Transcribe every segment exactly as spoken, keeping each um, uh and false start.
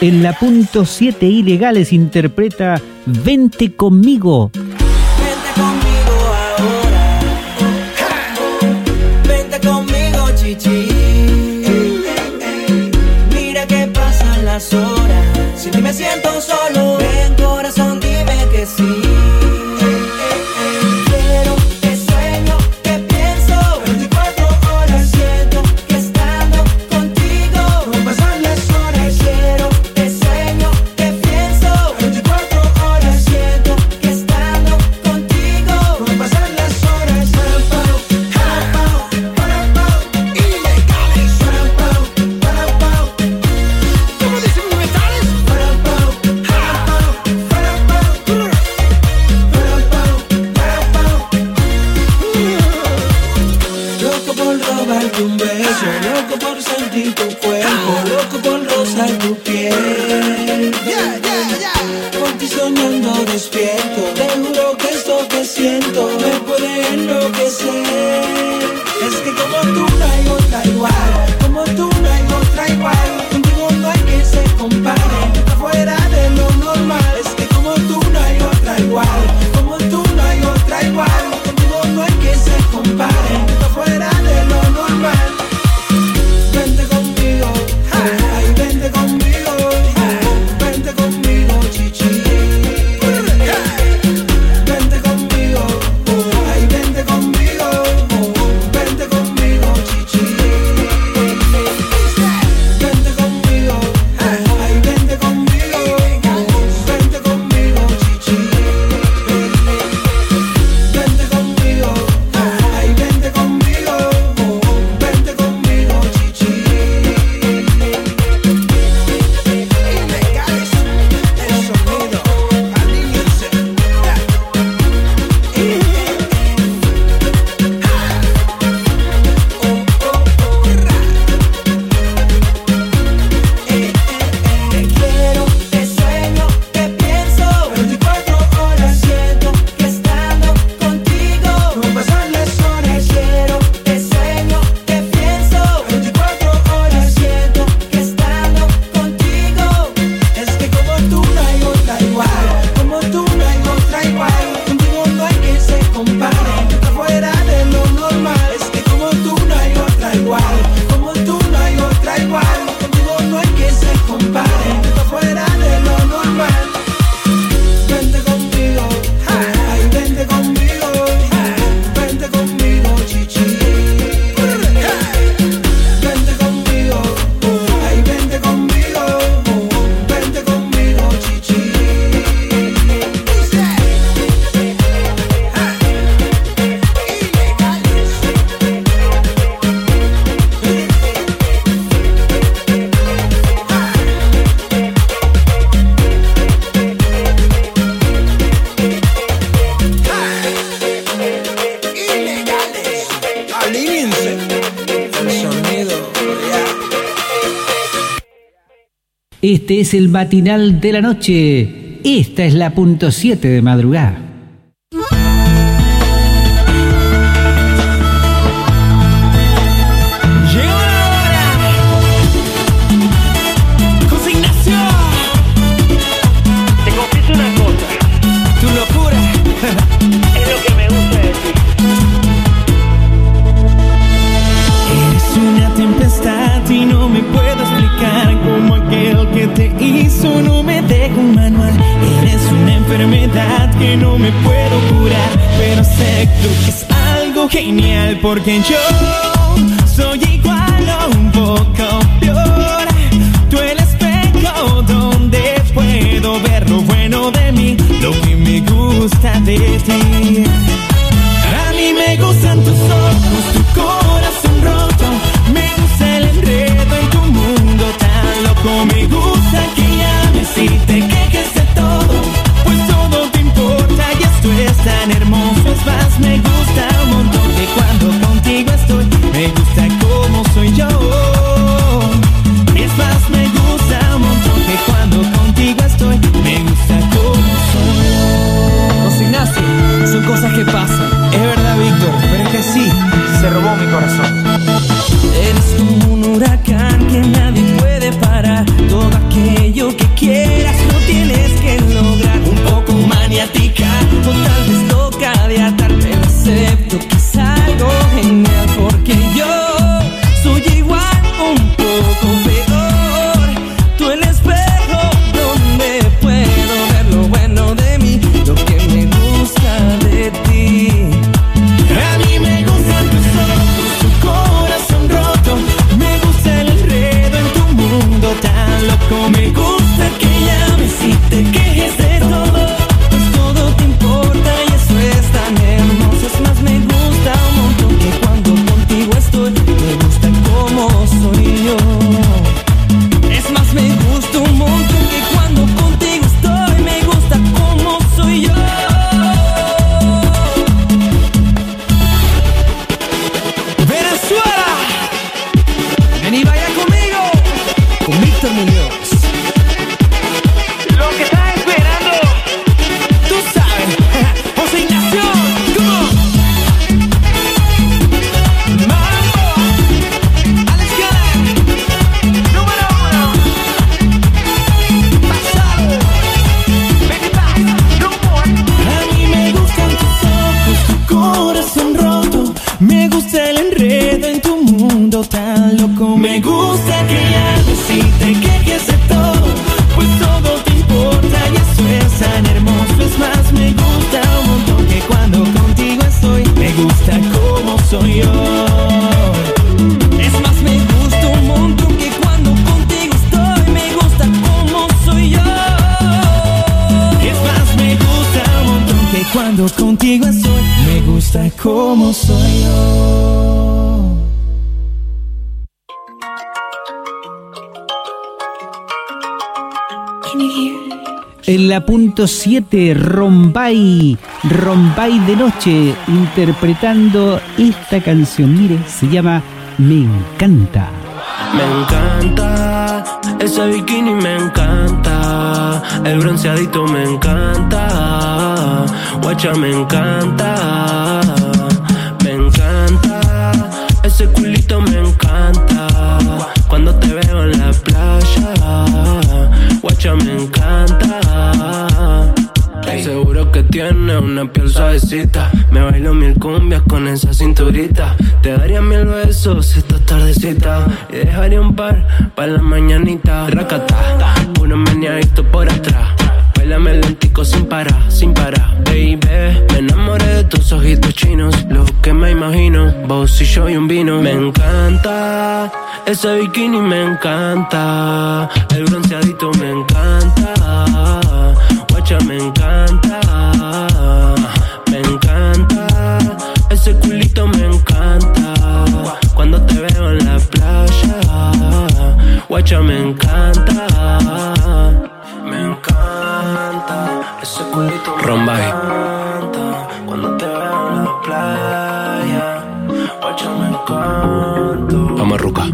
En la punto siete Ilegales interpreta Vente conmigo. Vente conmigo ahora. Vente conmigo, chichi. Mira que pasan las horas. Sin ti me siento solo. Ven, corazón, dime que sí. Este es el matinal de la noche. Esta es la punto siete de madrugada. No me deja un manual. Eres una enfermedad que no me puedo curar, pero sé que es algo genial, porque yo soy igual o un poco peor. Tú el espejo donde puedo ver lo bueno de mí, lo que me gusta de ti. A mí me gustan tus ojos, tu corazón roto, me gusta el enredo en tu mundo tan loco, me gusta que si te quejes de todo, pues todo te importa y esto es tan hermoso. Es más, me gusta un montón que cuando contigo estoy, me gusta como soy yo. Es más, me gusta un montón que cuando contigo estoy, me gusta como soy. José Ignacio, son cosas que pasan. Es verdad, Víctor, pero es que sí, se robó mi corazón. Eres como un huracán que nadie puede parar. Todo aquello que gusta el enredo en tu mundo tan loco. Me gusta que ya no si te quejes de todo, pues todo te importa y eso es tan hermoso. Es más, me gusta un montón que cuando contigo estoy, me gusta como soy yo. Es más, me gusta un montón que cuando contigo estoy, me gusta como soy yo. Es más, me gusta un montón que cuando contigo estoy, me gusta como soy yo. En la punto siete, Rombay, Rombay de noche, interpretando esta canción. Mire, se llama Me Encanta. Me encanta, ese bikini me encanta, el bronceadito me encanta, guacha me encanta, me encanta, ese culito me encanta, cuando te veo en la playa, guacha me encanta. Seguro que tiene una piel suavecita, me bailo mil cumbias con esa cinturita, te daría mil besos esta tardecita y dejaría un par para la mañanita. Racata, uno meneadito por atrás, bailame lentico sin parar, sin parar. Baby, me enamoré de tus ojitos chinos, lo que me imagino, vos y yo y un vino. Me encanta, ese bikini me encanta, el bronceadito me encanta, guacha me encanta, me encanta, ese culito me encanta, cuando te veo en la playa, guacha me encanta, me encanta, ese culito me Rombay. Encanta, cuando te veo en la playa, guacha me encanta. Vamos, Ruca.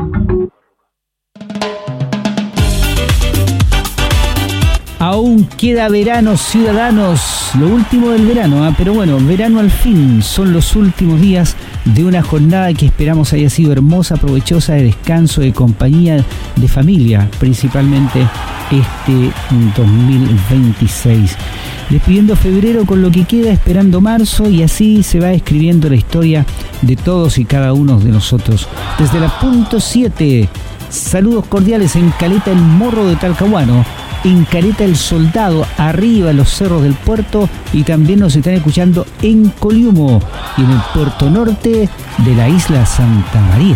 Aún queda verano, ciudadanos, lo último del verano, ¿eh? Pero bueno, verano al fin, son los últimos días de una jornada que esperamos haya sido hermosa, provechosa, de descanso, de compañía, de familia, principalmente este dos mil veintiséis. Despidiendo febrero con lo que queda, esperando marzo, y así se va escribiendo la historia de todos y cada uno de nosotros. Desde la punto siete, saludos cordiales en Caleta el Morro de Talcahuano, en Caleta el Soldado, arriba en los cerros del puerto, y también nos están escuchando en Coliumo y en el puerto norte de la isla Santa María.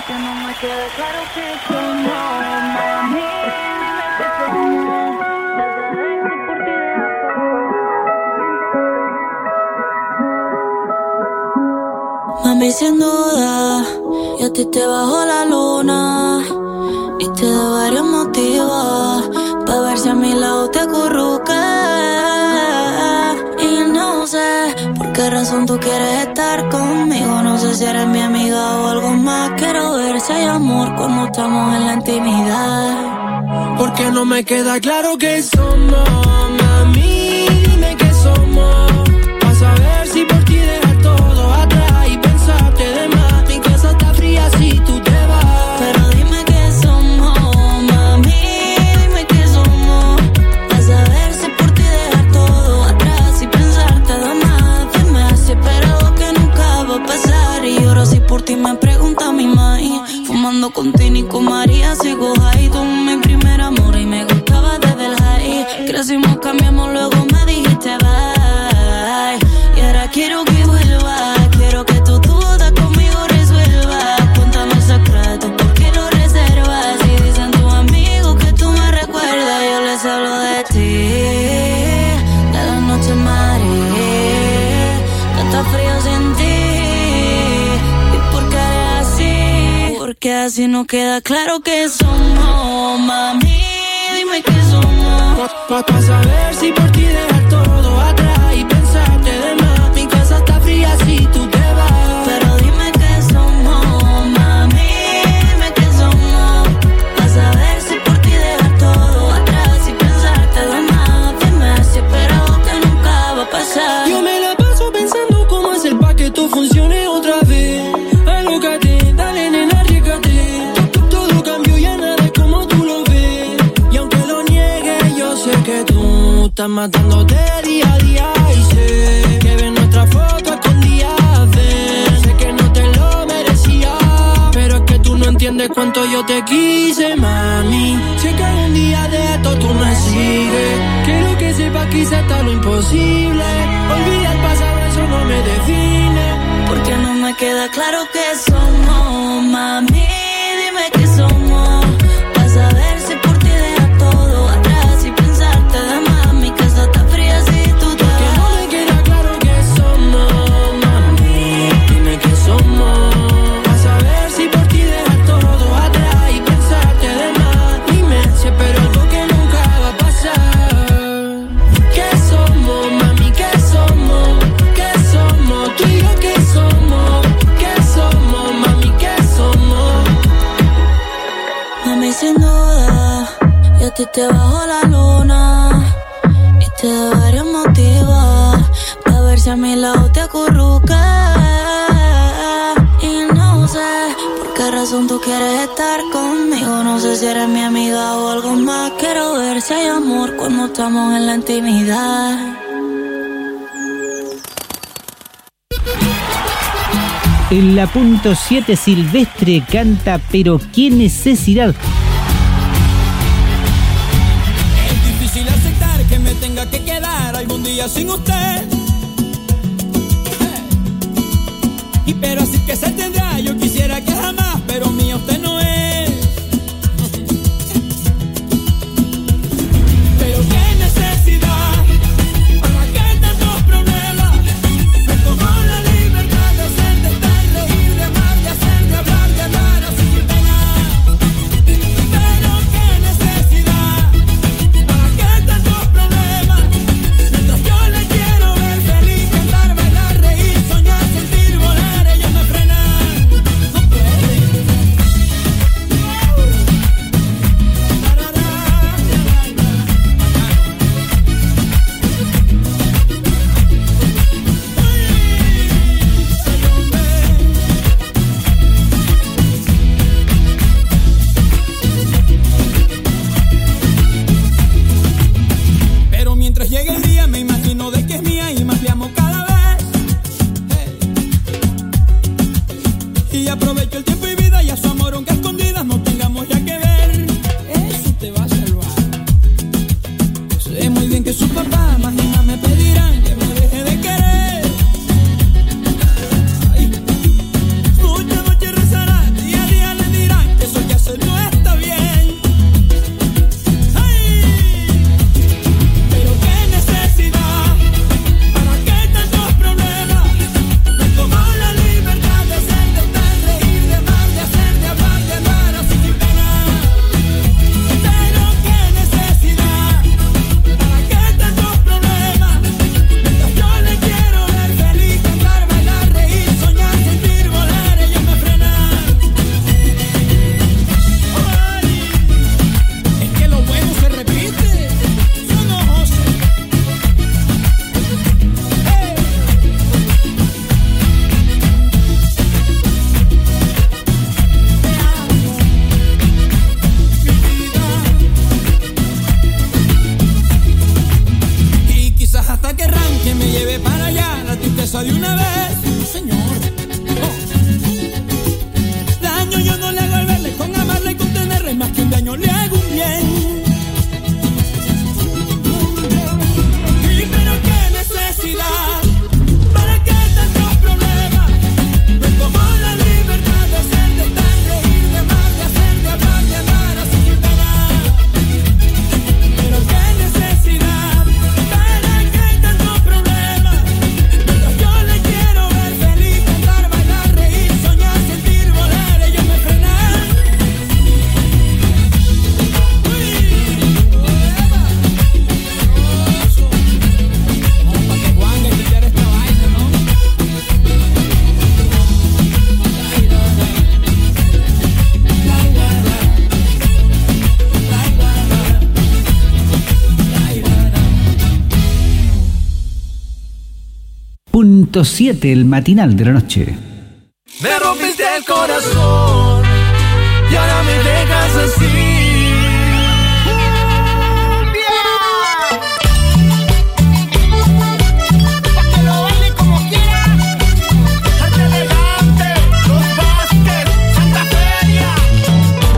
Mami, sin duda, y a ti te bajó la luna y te da varios motivos pa' ver si a mi lado te acurrucas. Y no sé por qué razón tú quieres estar conmigo. No sé si eres mi amiga o algo más. Quiero ver si hay amor cuando estamos en la intimidad. Porque no me queda claro qué somos, mami. Dime qué somos, pa' saber si por ti dejar todo atrás y pensarte de más. Mi casa está fría si tú te vas. Pero dime qué somos, mami. Dime qué somos, pa' saber si por ti dejar todo atrás y pensarte de más. Dime si espero que nunca va a pasar. Y ahora si por ti me pregunta mi mãe. Fumando con Tini y con María, sigo high. Tú mi primer amor y me gustaba desde el high. Crecimos, cambiamos, luego me dijiste bye. Y ahora quiero que vuelva, quiero que tu duda conmigo resuelvas. Cuéntame el secreto, ¿por qué lo reservas? Si dicen tus amigos que tú me recuerdas, yo les hablo de ti, de la noche maré, que está frío sin ti. ¿Y por qué eres así? Porque así no queda claro que somos, mami. Dime qué somos, pa', pa saber si por ti dejar todo atrás y pensarte de más. Mi casa está fría si tú te vas. pero dime qué somos, mami. Dime qué somos, pa' saber si por ti dejar todo atrás y pensarte de más. Dime si espero que nunca va a pasar. Yo me la paso pensando cómo hacer pa' que esto funcione otra vez. Alócate, dale nena, arriesgate. Todo cambió, ya nada es como tú lo ves. Y aunque lo niegues, yo sé que tú estás matándote día a día. Y sé que ves nuestra foto escondida, ven. Sé que no te cuánto yo te quise, mami. Sé que un día de esto tú me sigues. Quiero que sepas que hice hasta lo imposible. Olvida el pasado, eso no me define. Porque no me queda claro qué somos, mami. Dime qué somos. Para saber si por ti dejas todo atrás y pensarte de más. Mi casa está fría si tú te vas. Porque no me queda claro qué somos, mami. Dime qué somos. Para saber si por ti dejas todo atrás y pensarte de más. Dime si espero algo que nunca va a pasar. ¿Qué somos, mami? ¿Qué somos? ¿Qué somos? Tú y yo, ¿qué somos? ¿Qué somos, mami? ¿Qué somos? Mami, sin duda, yo a ti te bajo la luna y te doy varios motivos para ver si a mi lado te acurrucas. Y no sé por qué razón tú quieres estar conmigo. No sé si eres mi amiga o algo más. Quiero ver si hay amor cuando estamos en la intimidad. En la punto siete Silvestre canta Pero qué necesidad. Es difícil aceptar que me tenga que quedar algún día sin usted. Y pero así que se tendrá, yo quisiera que jamás, pero mía usted no es. Pero qué necesidad, para qué tantos problemas. Me tomó la libertad de ser, de estar, reír, de amar, de hacer, de hablar, de hablar así sin pena. Pero qué necesidad, para qué tantos problemas. Mientras yo le quiero ver feliz, cantar, bailar, reír, soñar, sentir, volar, ellos me frenan. No pueden. Pero mientras llegue el día me imagino de que es mía y más le amo cada vez. Hey. Y aprovecho el tiempo y vida y a su amor aunque a escondidas no tengamos ya que ver. Eso te va a salvar. Sé muy bien que su papá más ni más me pedirán que me deje de querer. Ay. Muchas noches rezarán, día a día le dirán que eso ya se no está bien. Ay. Pero qué necesidad, para qué tantos problemas. Me tomó la libertad de ser, de estar, reír, de amar, de hacer, de hablar, de hablar así sin pena. Pero qué necesidad, para qué tantos problemas. Mientras yo le quiero ver feliz, cantar, bailar, reír, soñar, sentir, volar, ellos me frenan. Ay, es que lo bueno se repite. Yo no sé. Hey. Te amo, mi vida. Y quizás hasta querrán que me lleve para allá la tristeza de una vez, señor. Oh. Daño yo no le hago al verle, con amarle y con tenerle, más que un daño le hago un bien. Y pero qué necesidad, para qué tantos problemas. Me tomó la libertad de ser, de estar, reír, de amar, de hacer, de hablar, de hablar así sin pena. Pero qué necesidad, para qué tantos problemas. Mientras yo le quiero ver feliz, cantar, bailar, reír, soñar, sentir, volar, ellos me frenan. Uy, eva, poderoso. Vamos pa' que Juan le quitar esta vaina, ¿no? Ay, la, la. La, la, la. La, la, la. La, la, la. Punto siete, el matinal de la noche. Me rompiste el corazón y ahora me dejas así. Pa' que lo baile como quiera. Arte elegante, los Vázquez, Santa Feria.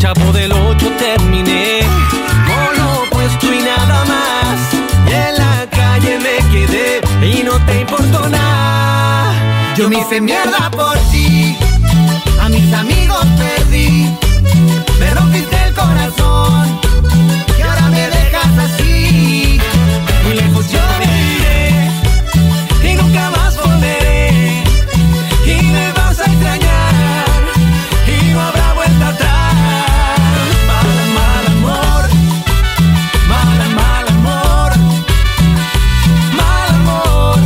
Chavo del ocho terminé con lo opuesto y nada más. Y en la calle me quedé y no te importó nada. Yo me hice mierda por ti, a mis amigos perdí, me rompiste el corazón y ahora me dejas así. Muy lejos yo me iré y nunca más volveré, y me vas a extrañar y no habrá vuelta atrás. Mal, mal amor, mal, mal amor, mal amor.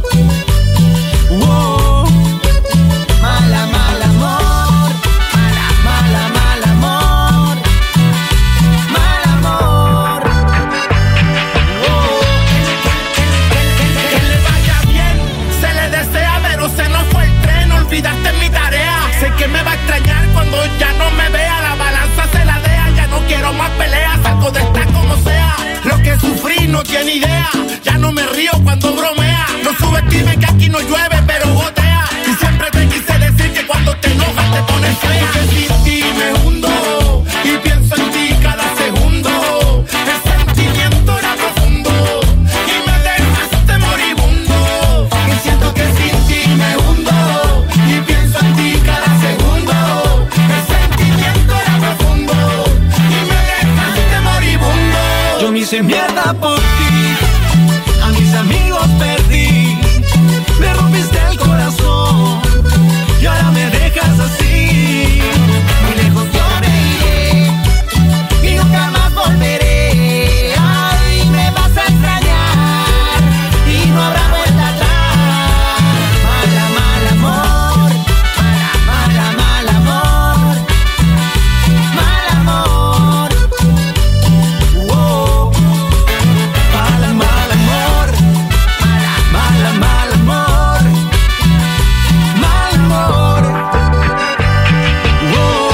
Wow. Mala, mal amor, mala, mala, mal amor, mal amor. Wow. Que le vaya bien, se le desea, pero se nos fue el tren. Olvidaste mi tarea. Sé que me va a extrañar cuando ya no me vea. La balanza se la dea, ya no quiero más peleas. Salgo de esta como sea. Lo que sufrí no tiene idea. Ya no me río cuando bromea. No subestimes que aquí no llueve, pero gotea. Y siempre te quise decir que cuando te enojas te pones fea. Que sin ti me hundo y pienso en ti cada segundo. El sentimiento era profundo y me dejaste moribundo. Y siento que sin ti me hundo y pienso en ti cada segundo. El sentimiento era profundo y me dejaste moribundo. Yo me hice mierda por ti, a mis amigos perdí, me rompiste el corazón y ahora me dejas así. Muy lejos yo me iré y nunca más volveré. Ay, me vas a extrañar y no habrá vuelta atrás. Mala, mal amor, mala, mala, mal amor, mal amor. Wow. Mal, mal amor, mal, mal amor, mal amor. Wow.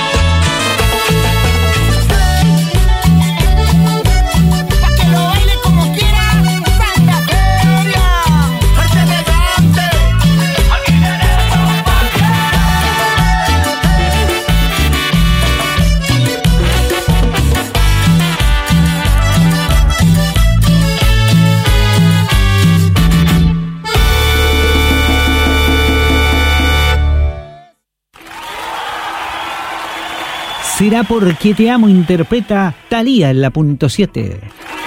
Pa' que lo baile como quiera, Santa Feria. ¡Arte elegante! Aquí tenemos Será porque te amo, interpreta Thalía en la punto siete.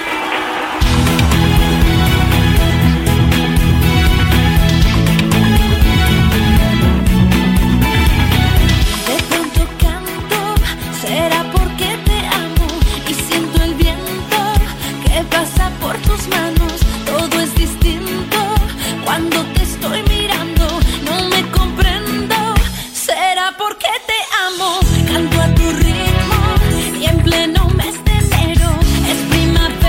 De pronto canto, será porque te amo y siento el viento que pasa por tus manos. Todo es distinto cuando te estoy mirando. No me comprendo, será porque te amo. Canto a tu ritmo y en pleno mes de enero es primavera.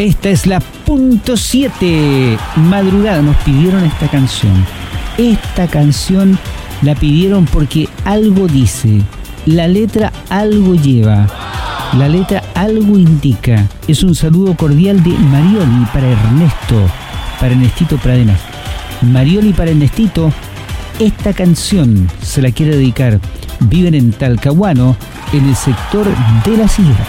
Esta es la punto siete. Madrugada, nos pidieron esta canción. Esta canción la pidieron porque algo dice. La letra algo lleva. La letra algo indica. Es un saludo cordial de Marioli para Ernesto. Para Ernestito Pradenas. Marioli para Ernestito. Esta canción se la quiere dedicar. Viven en Talcahuano, en el sector de las Higueras.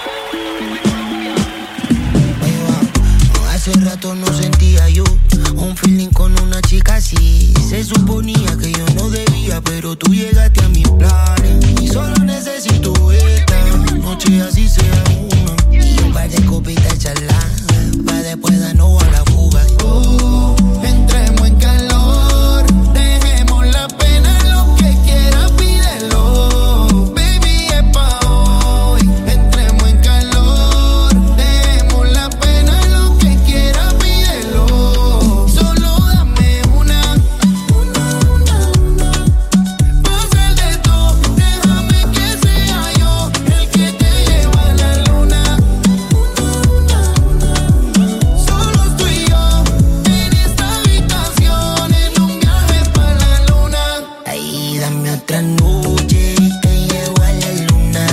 Hace rato no sentía yo un feeling con una chica así. Se suponía que yo no debía, pero tú llegaste a mis planes. Y solo necesito esta noche, así sea una. Y un par de copitas charladas, pa' después darnos a la fuga. Oh, entremos en calor, dejemos la pena, lo que quieras pídelo. Baby, es pa' hoy. Entremos en calor, dejemos la pena, lo que quieras pídelo. Solo dame una, una, una, una. Pa' hacer de todo, déjame que sea yo el que te lleva a la luna. Una, una, una. Solo tú y yo en esta habitación, en un viaje pa' la luna. Ahí dame otra noche, te llevo a la luna.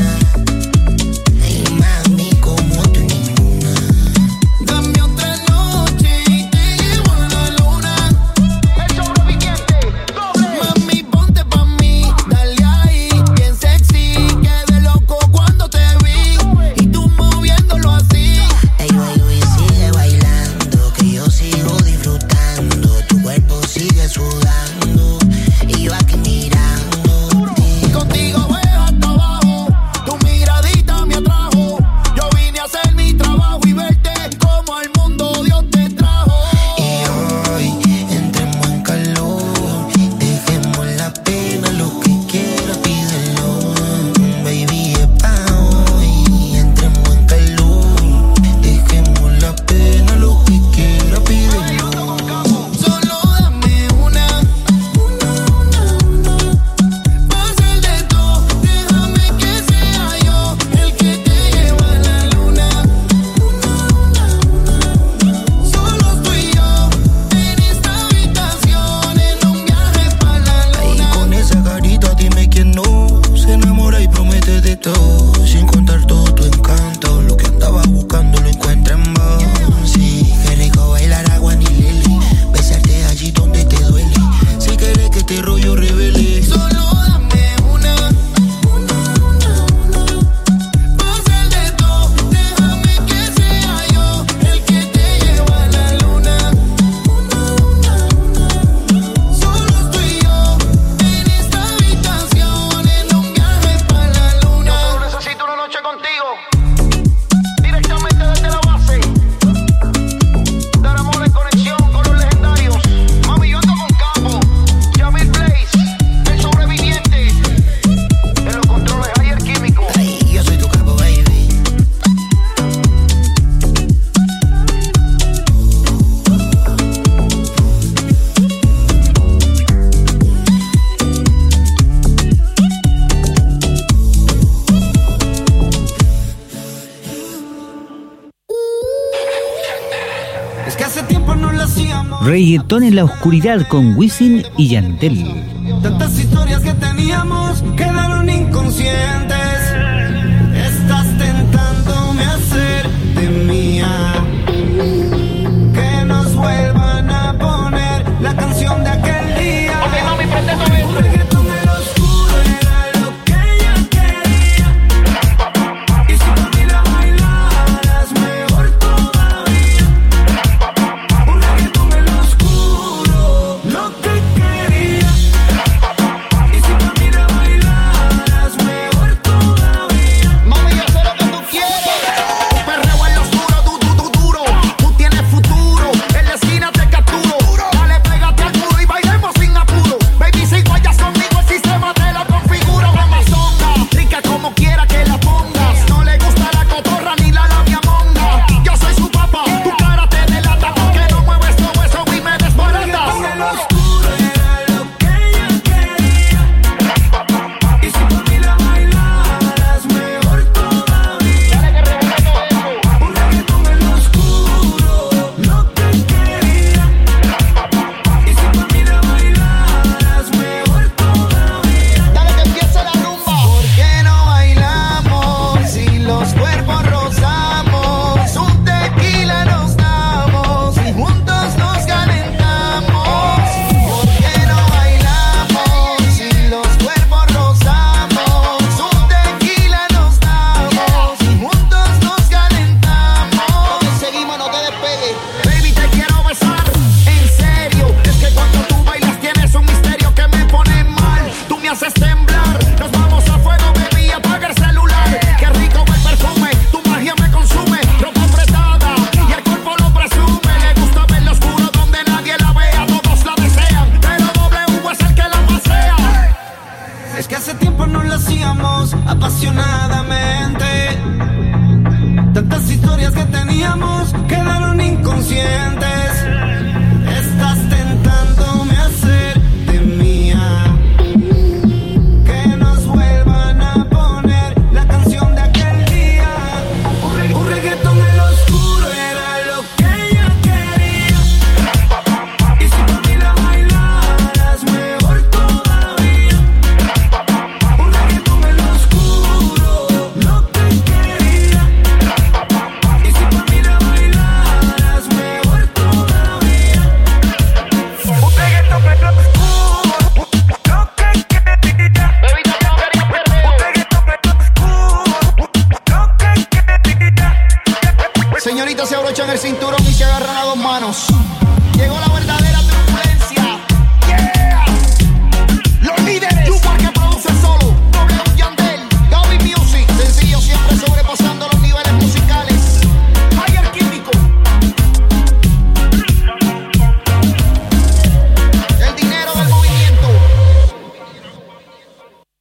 Ay, mami, como tú ninguna. Dame otra noche y te llevo a la luna. El sobreviviente, doble. Mami, ponte pa' mí, dale ahí, bien sexy. Quedé loco cuando te vi y tú moviéndolo así. Ey, baby, sigue bailando, que yo sigo disfrutando. Tu cuerpo sigue sudando y yo aquí mirándote. Contigo voy hasta abajo, tu miradita me atrajo. Yo vine a hacer mi trabajo y verte como al mundo Dios te trajo. Y hoy entremos en calor, dejemos la pena, lo que quieras pídelo. Baby, es pa' hoy. Entremos en calor, dejemos la pena, lo que quieras pídelo. Solo dame una, una, una, una. Pa' hacer de todo, déjame que sea yo el que te lleva a la luna. Una, una, una. Solo tú y yo en esta habitación, en un viaje pa' la luna. Ahí con esa carita dime quién no se enamora y promete de todo, sin contar todo tu encanto. Lo que andaba buscando lo encuentra en vos. Sí, qué rico bailar agua ni lili, besarte allí donde te duele. Si quieres que este rollo revele, solo dame una, una, una, una. Pa' hacer de todo, déjame que sea yo el que te lleva a la luna. Una, una, una. Solo tú y yo en esta habitación, en un viaje pa' la luna. Yo solo necesito una noche contigo, directamente desde la base. Dar amor en conexión con los legendarios. Mami, yo ando con Capo, Jamil Blaze, el sobreviviente. En los controles ayer químico. Ay, yo soy tu capo, baby. Es que hace tiempo no lo hacíamos. Reggaetón en la oscuridad con Wisin y Yandel. Tantas historias que teníamos quedaron inconscientes. Estás tentándome a hacerte mía. Que nos vuelvan a poner la canción de aquel día. Un reggaetón en lo oscuro era lo que ella quería. Y si por mí la bailaras, mejor todavía. Un reggaetón en lo oscuro, lo que quería. Y si por mí la bailaras, mejor todavía.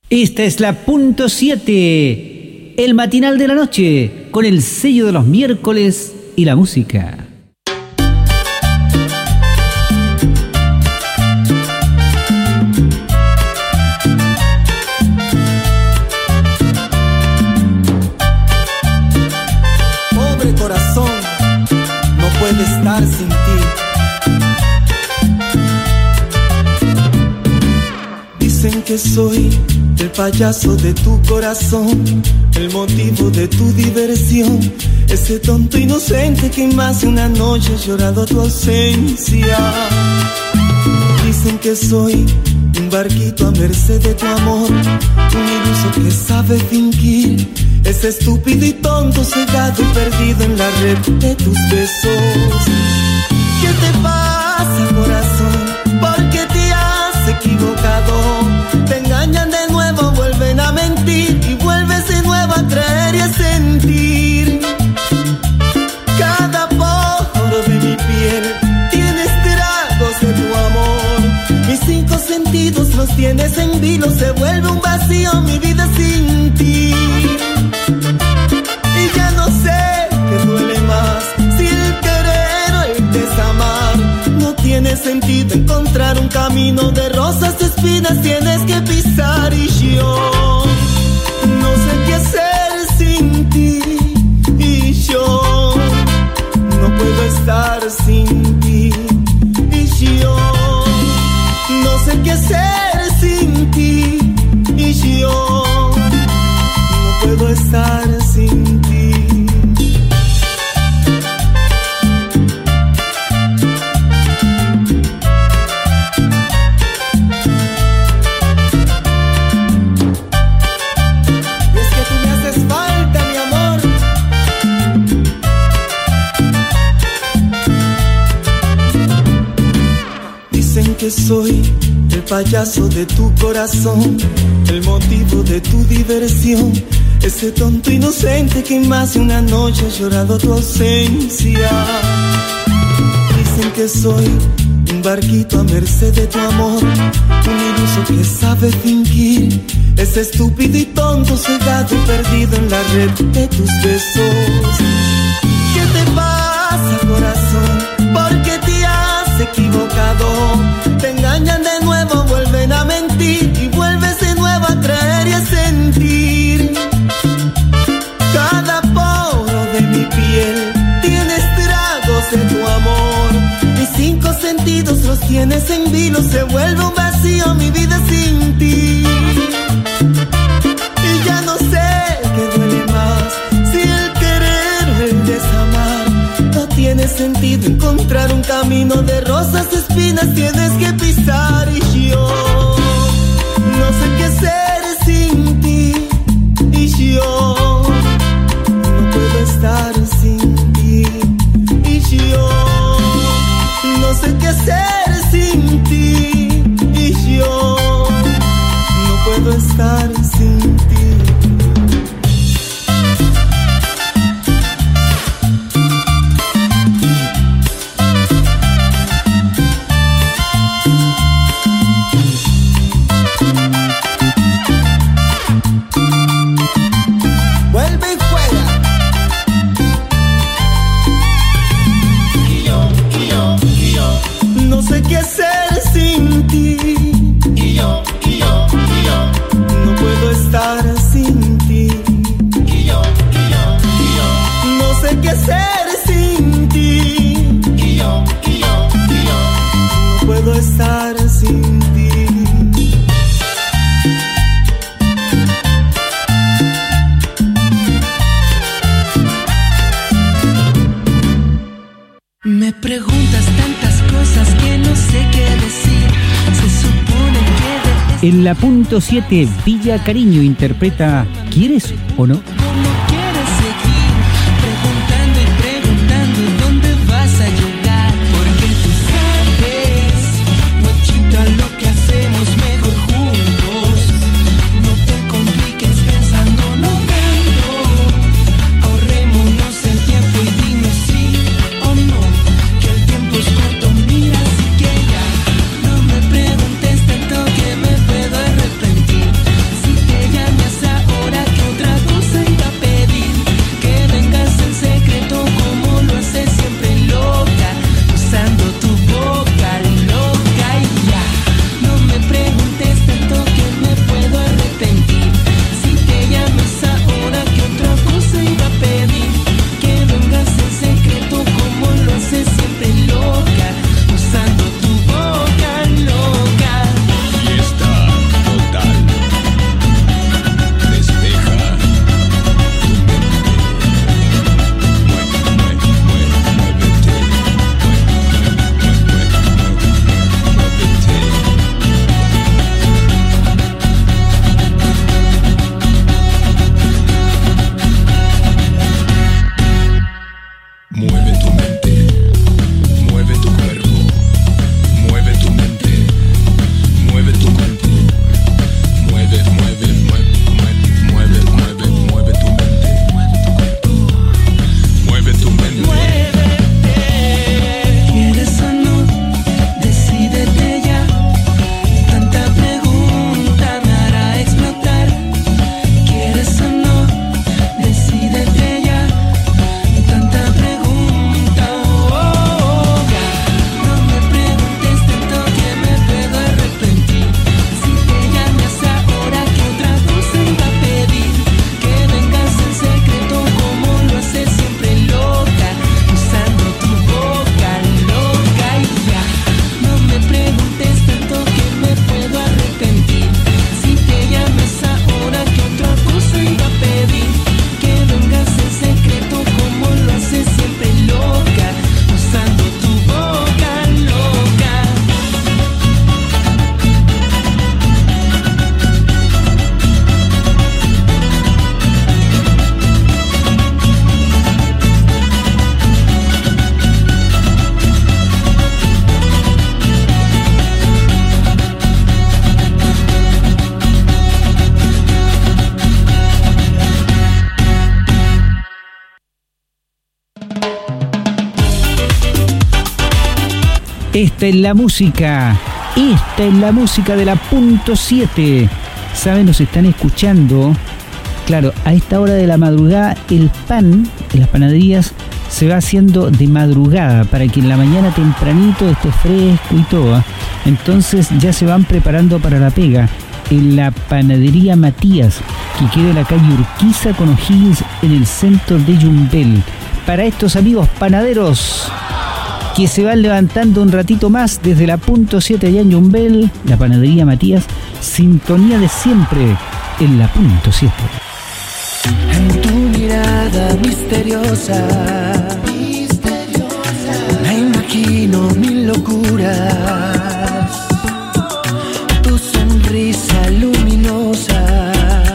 Esta es la punto siete, el matinal de la noche, con el sello de los miércoles y la música. Pobre corazón, no puede estar sin ti. Dicen que soy el payaso de tu corazón, el motivo de tu diversión, ese tonto inocente que más de una noche ha llorado tu ausencia. Dicen que soy un barquito a merced de tu amor, un iluso que sabe fingir, ese estúpido y tonto cegado y perdido en la red de tus besos. ¿Qué te pasa, corazón? ¿Por qué te has equivocado? Te engañan de nuevo, vuelven a mentir y vuelves de nuevo a creer y a sentir. Cada poro de mi piel tiene estragos de tu amor. Mis cinco sentidos los tienes en vilo, se vuelve un vacío mi vida sin ti. Y ya no sé qué duele más, si el querer o el desamar. No tiene sentido encontrar un camino de rosas, de espinas tienes que pisar. Y yo no sé qué hacer sin ti, y yo no puedo estar sin ti, y yo no sé qué hacer sin ti, y yo no puedo estar sin ti. Que soy el payaso de tu corazón, el motivo de tu diversión, ese tonto inocente que más de una noche ha llorado tu ausencia. Dicen que soy un barquito a merced de tu amor, un iluso que sabe fingir, ese estúpido y tonto cegado y perdido en la red de tus besos. ¿Qué te pasa, corazón? ¿Por qué te has equivocado? Te engañan de nuevo, vuelven a mentir y vuelves de nuevo a creer y a sentir. Cada poro de mi piel tiene estragos de tu amor. Mis cinco sentidos los tienes en vilo, se vuelve un vacío mi vida sin ti. Y ya no sé qué duele más, si el querer o el desamar. No tiene sentido encontrar un camino de rosas, de espinas tienes que pisar. Y yo no sé qué hacer sin ti, y yo no puedo estar sin ti, y yo no sé qué hacer sin ti, y yo no puedo estar sin ti. En la punto siete, Villa Cariño interpreta ¿Quieres o no? Si Esta es la música, esta es la música de la punto siete. ¿Saben? Nos están escuchando. Claro, a esta hora de la madrugada el pan en las panaderías se va haciendo de madrugada para que en la mañana tempranito esté fresco y todo. Entonces ya se van preparando para la pega. En la panadería Matías, que queda en la calle Urquiza con O'Higgins en el centro de Yumbel. Para estos amigos panaderos que se van levantando un ratito más desde la punto siete allá en Yumbel, la panadería Matías, sintonía de siempre en la punto siete. En tu mirada misteriosa, misteriosa, me imagino mil locuras. Tu sonrisa luminosa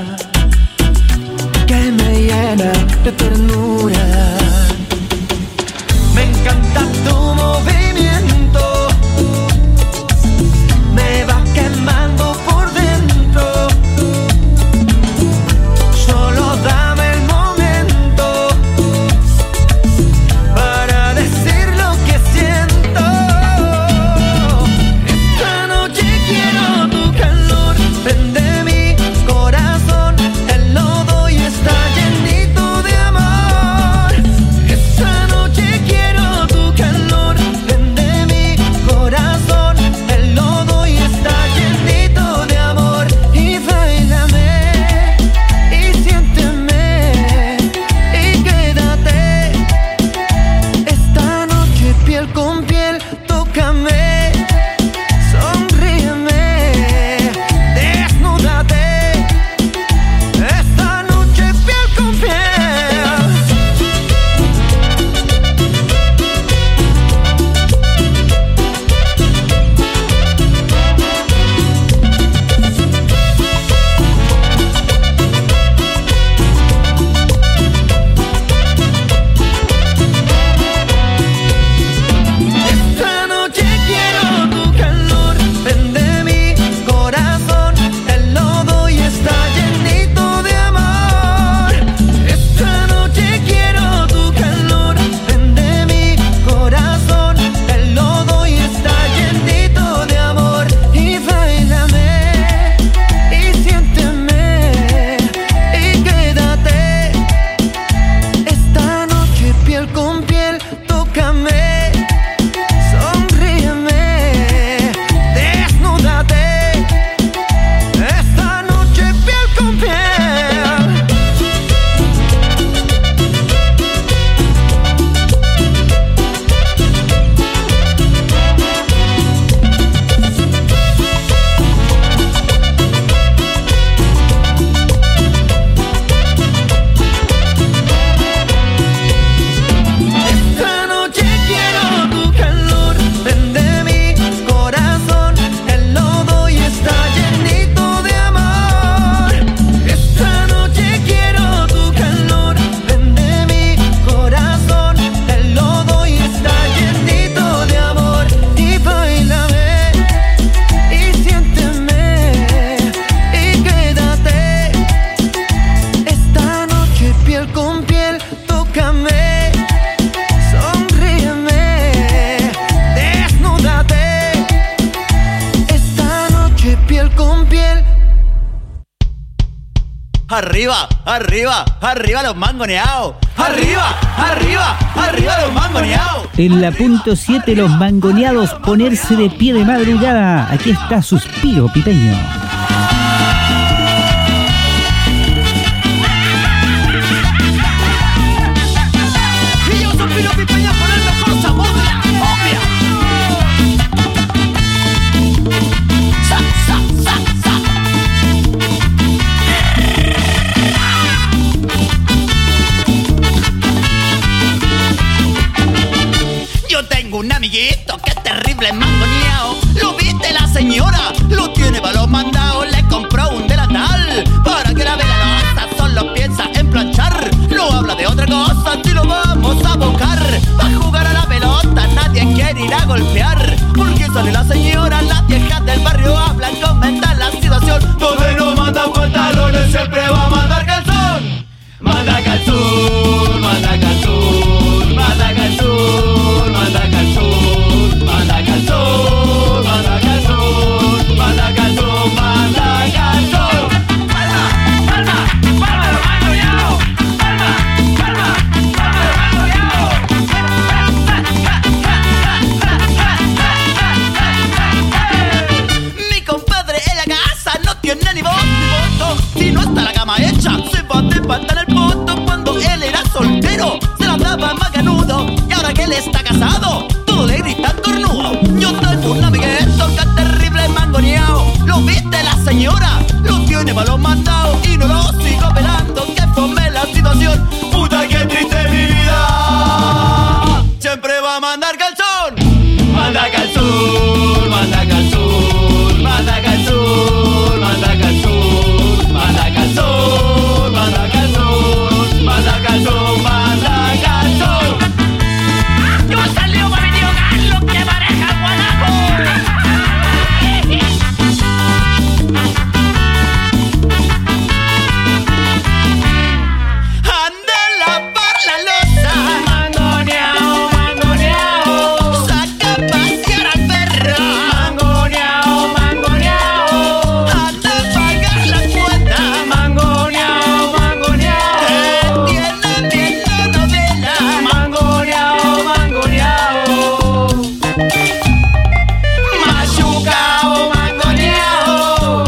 que me llena de ternura. Me encanta tu movimiento, me va quemando por dentro. Solo dame el momento para decir lo que siento. Esta noche quiero tu calor, prende mi corazón, el lodo y está llenito de amor. Esta noche quiero tu calor, prende mi corazón, el lodo y está llenito de amor. Y bailame y siénteme y quédate. Esta noche piel con piel, tócame, sonríeme, desnúdate. Esta noche piel con piel. Esta noche quiero tu calor, prende mi corazón, el lodo y está llenito de amor. Esta noche quiero tu calor, prende mi corazón, el lodo y está llenito de amor. Y bailame y siénteme y quédate. Esta noche piel con piel, tócame, sonríeme, desnúdate. Esta noche piel con piel. Esta noche quiero tu calor, prende mi corazón, el lodo y está llenito de amor. Esta noche quiero tu calor, prende mi corazón, el lodo y está llenito de amor. Y bailame y siénteme y quédate. Esta noche piel con piel, tócame, sonríeme, desnúdate. Esta noche piel con piel. Arriba, arriba, arriba los mangoneados. Arriba, arriba, arriba los mangoneados. En la punto siete los mangoneados, ponerse de pie de madrugada. Aquí está Suspiro Piteño. Y yo suspiro pipeño por el mejor sabor de la cumbia. Sa, sa, sa, sa. Yo tengo un amiguito que es terrible mangoneado. Lo viste la señora, lo tiene para los mandados. Le compró un delantal para que la vela losa solo piensa en planchar. No habla de otra cosa, si lo vamos a buscar. Pa' jugar a la pelota nadie quiere ir a golpear. Porque sale la señora, las viejas del barrio hablan, comentan la situación. Donde no manda pantalones siempre va a mandar calzón. Manda calzón, manda calzón, manda calzón, manda calzón, manda calzón. señora lo tiene balón mandado y no lo sigo pelando, que fome la situación. Puta que triste mi vida, siempre va a mandar calzón. Manda calzón, manda calzón, manda calzón, manda calzón, manda calzón, manda calzón, manda calzón, manda calzón. Yo salió para mi tío Carlos que maneja Guanaco. Anda a lavar la loza, mangoneao, mangoneao. Saca a pasear al perro, mangoneao, mangoneao. Anda a pagar la cuenta, mangoneao, mangoneao. Entienden bien la novela, mangoneao, mangoneao. Machucao, mangoneao.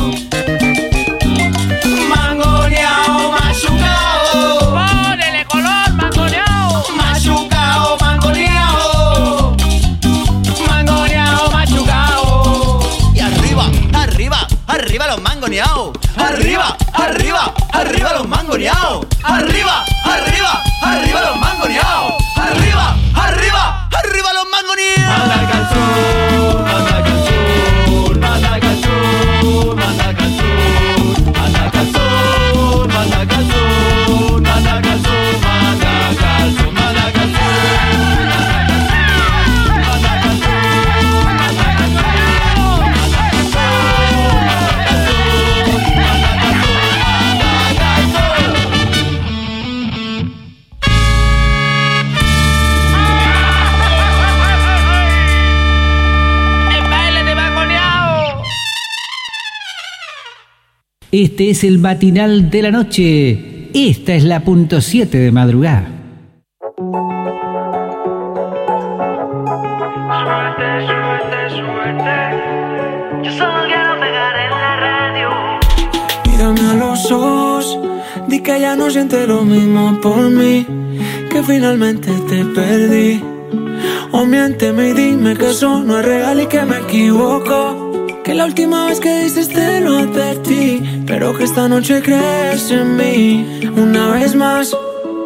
Mangoneao, machucao. Ponele color, mangoneao. Machucao, mangoneao. Mangoneao, machucao. Y arriba, arriba, arriba los mangoneados. Arriba, arriba, arriba los mangoneados. Arriba, arriba, arriba los mangoneados. Arriba, arriba, arriba los mangoneados. Manda calzón, manda calzón, manda calzón, manda calzón, manda calzón, manda calzón, manda calzón, manda calzón, manda el baile de mangoneado. Este es el matinal de la noche. Esta es la punto siete de madrugada. Suerte, suerte, suerte. Yo solo quiero pegar en la radio. Mírame a los ojos, di que ya no sientes lo mismo por mí, que finalmente te perdí. O miénteme y dime que eso no es real y que me equivoco, que la última vez que dices te lo advertí, pero que esta noche crees en mí una vez más.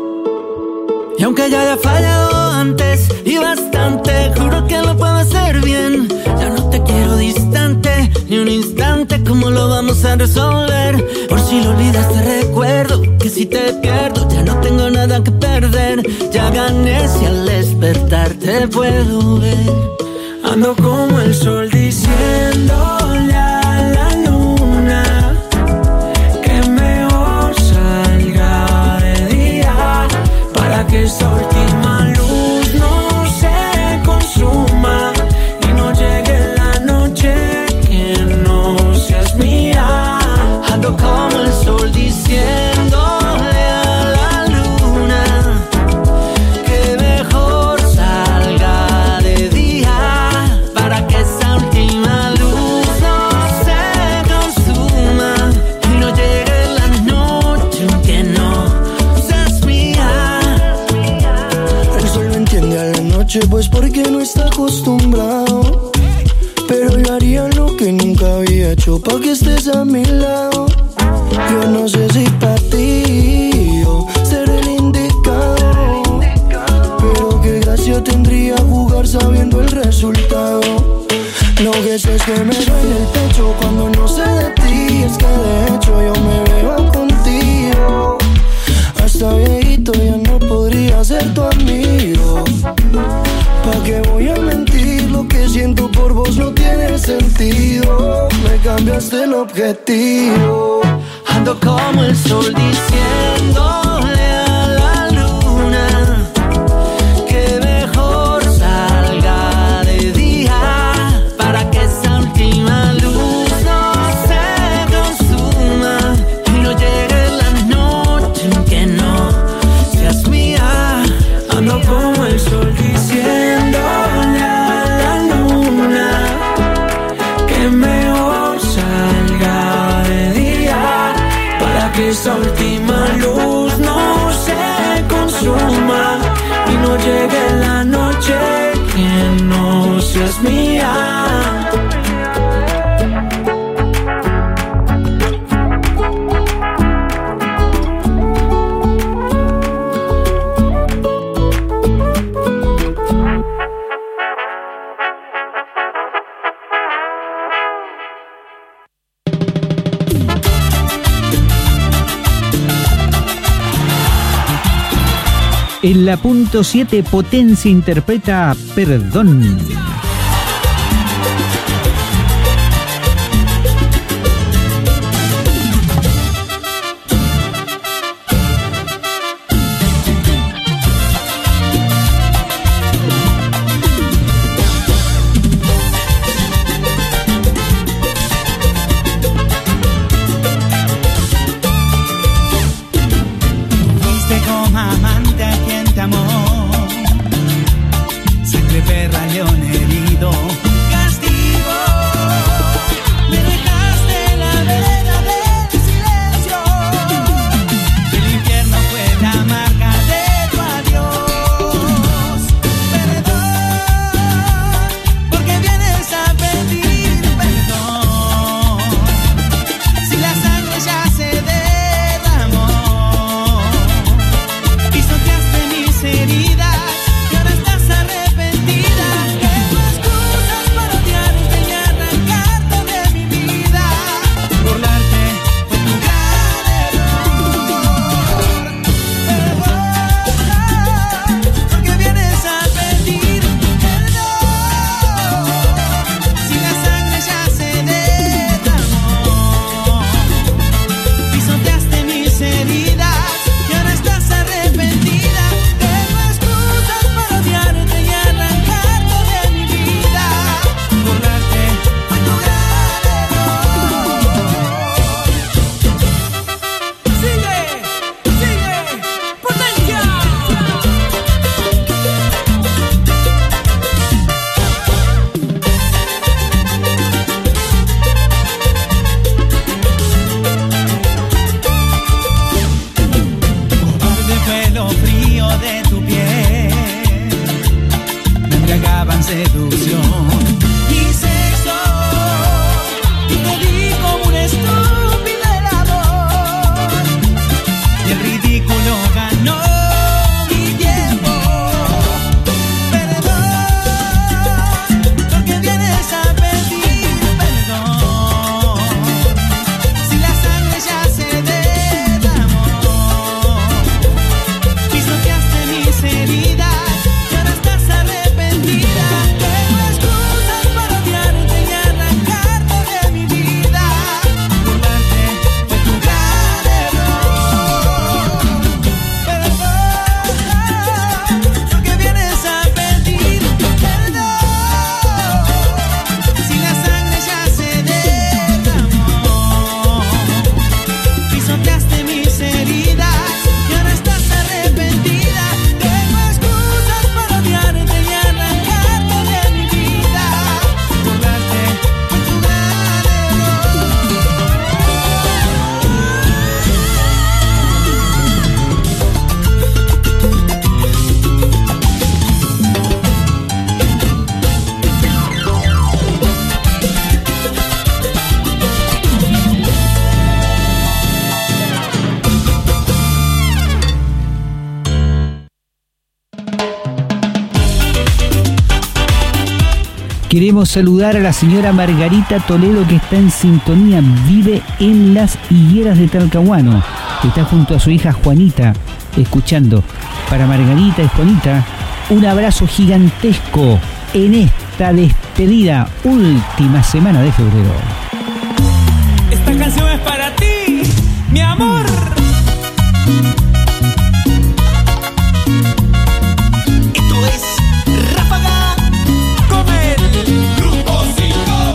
Y aunque ya haya fallado antes y bastante, juro que lo puedo hacer bien. Ya no te quiero distante, ni un instante. ¿Cómo lo vamos a resolver? Por si lo olvidas te recuerdo que si te pierdo ya no tengo nada que perder. Ya gané si al despertar te puedo ver. Ando como el sol diciéndole a la luna que mejor salga de día, para que esta última luz no se consuma y no llegue la noche que no seas mía. Ando como el sol diciéndole a la luna que mejor salga de día, para que esa última luz no se consuma y no llegue la noche que no seas mía. El sol no entiende a la noche, pues porque no está acostumbrado. Pero yo haría lo que nunca había hecho pa' que estés a mi lado. Yo no sé si pa' ti yo seré el indicado, pero qué gracia tendría jugar sabiendo el resultado. Lo que sé es que me duele el pecho cuando no sé de ti. Es que de hecho yo me veo contigo. Hasta viejito ya no podría ser tu amigo. ¿Pa' qué voy a mentir? Lo que siento por vos no tiene sentido. Me cambiaste el objetivo. Ando como el sol diciéndole a la luna que mejor salga de día, para que esa última luz no se consuma y no llegue la noche que no seas mía. Ando como el sol diciéndole a la luna que mejor salga de día, para que esa última luz no se consuma y no llegue la noche que no seas mía. En la punto siete, Potencia interpreta Perdón. Queremos saludar a la señora Margarita Toledo, que está en sintonía, vive en las Higueras de Talcahuano. Está junto a su hija Juanita, escuchando. Para Margarita y Juanita, un abrazo gigantesco en esta despedida, última semana de febrero. Esta canción es para ti, mi amor. Esto es Ráfaga con el Grupo cinco.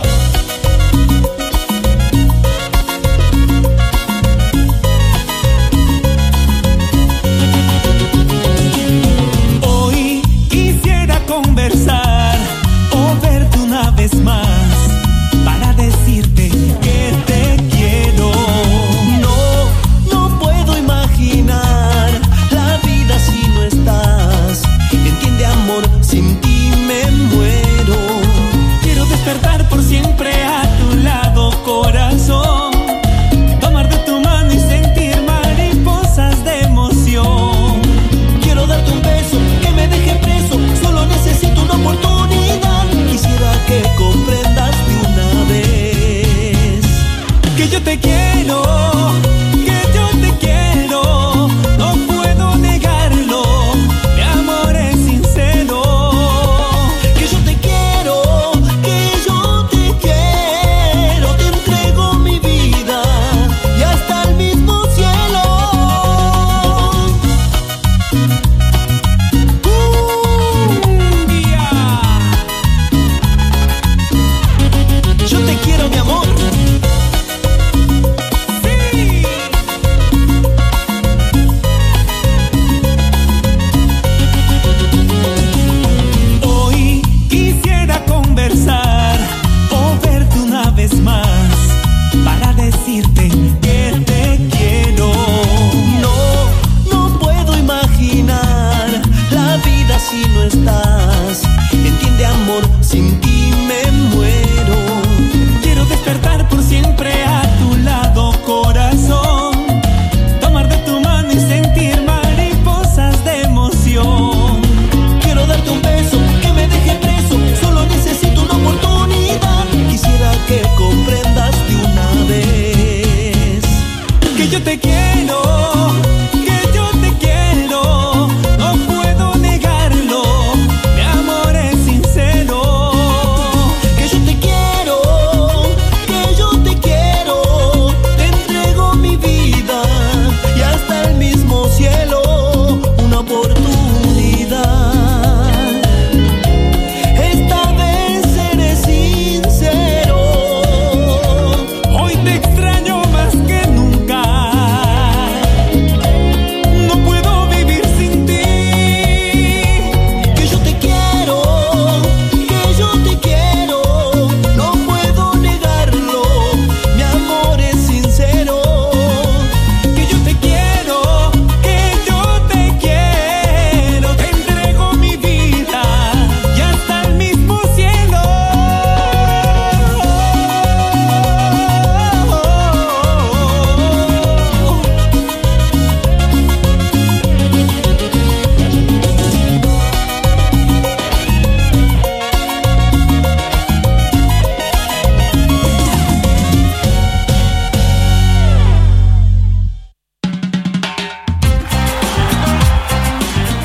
Hoy quisiera conversar o verte una vez más para decirte que te quiero. No, no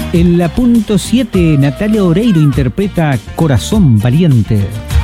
En la punto siete, Natalia Oreiro interpreta Corazón Valiente.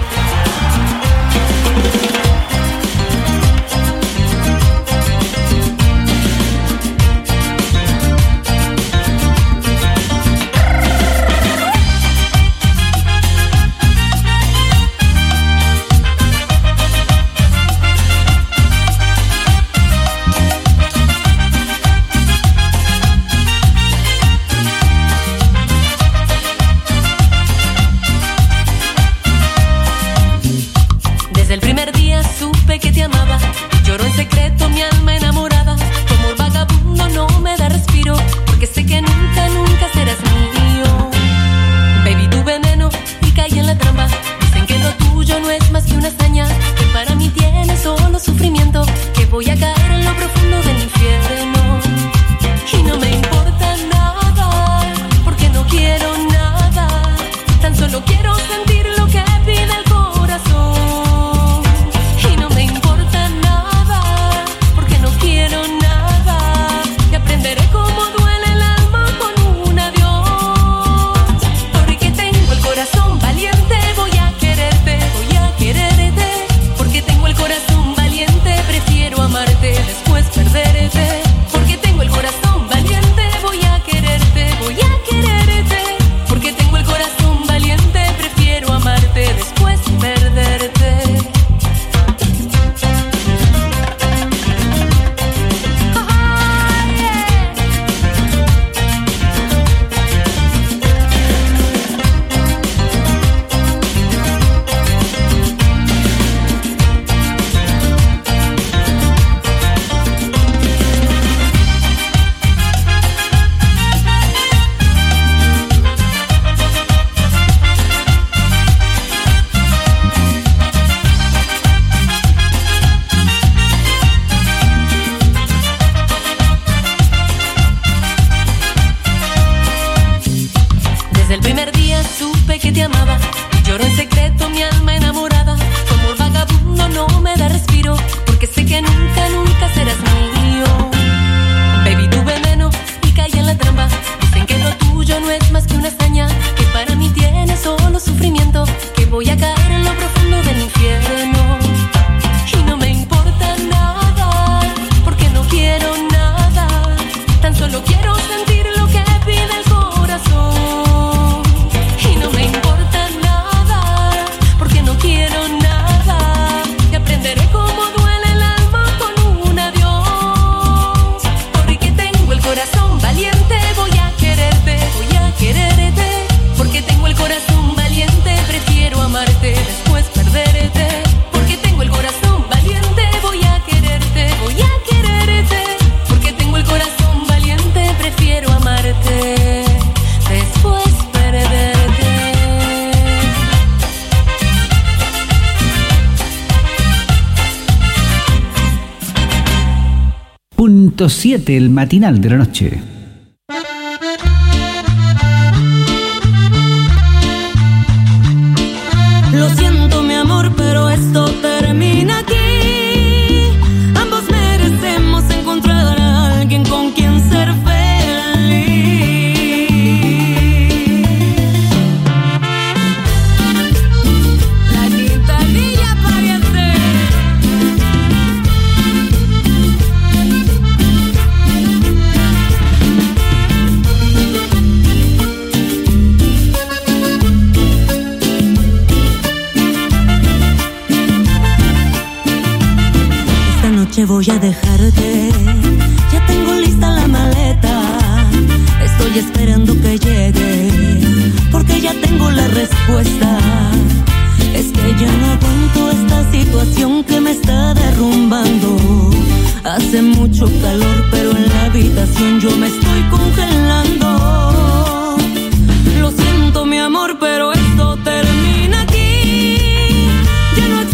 siete, el matinal de la noche. Lo siento, mi amor, pero esto termina aquí. Ambos merecemos encontrar a alguien con quien ser feliz. La quintanilla pariente. Voy a dejarte, ya tengo lista la maleta, estoy esperando que llegue, porque ya tengo la respuesta. Es que ya no aguanto esta situación que me está derrumbando. Hace mucho calor, pero en la habitación yo me estoy congelando.